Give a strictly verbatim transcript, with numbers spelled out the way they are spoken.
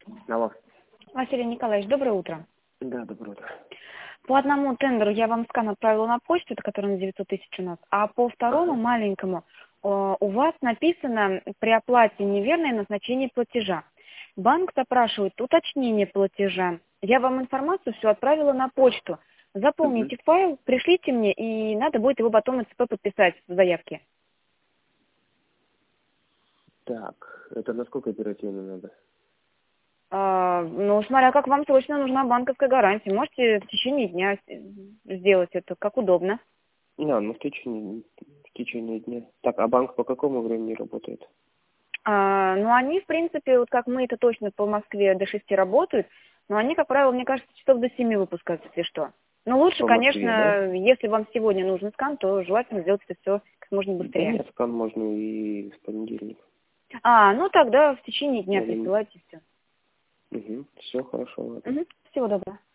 Алло. Василий Николаевич, доброе утро. Да, доброе утро. По одному тендеру я вам скан отправила на почту, это который на девятьсот тысяч у нас, а по второму Ага. маленькому э, у вас написано при оплате неверное назначение платежа. Банк запрашивает уточнение платежа. Я вам информацию всю отправила на почту. Угу. Заполните файл, пришлите мне, и надо будет его потом ЦП подписать в заявке. Так, это насколько оперативно надо? А, ну, смотря как вам срочно нужна банковская гарантия. Можете в течение дня с- сделать это, как удобно. Да, ну в течение, в течение дня. Так, а банк по какому времени работает? А, ну, они, в принципе, вот как мы, это точно по Москве до шести работают, но они, как правило, мне кажется, часов до семи выпускают, если что. Но лучше, По Москве, да? конечно, если вам сегодня нужен скан, то желательно сделать это все как можно Да быстрее. нет, скан можно и в понедельник. А, ну тогда в течение дня Наверное. присылайте все. Угу. Все хорошо, ладно. Угу. Всего доброго.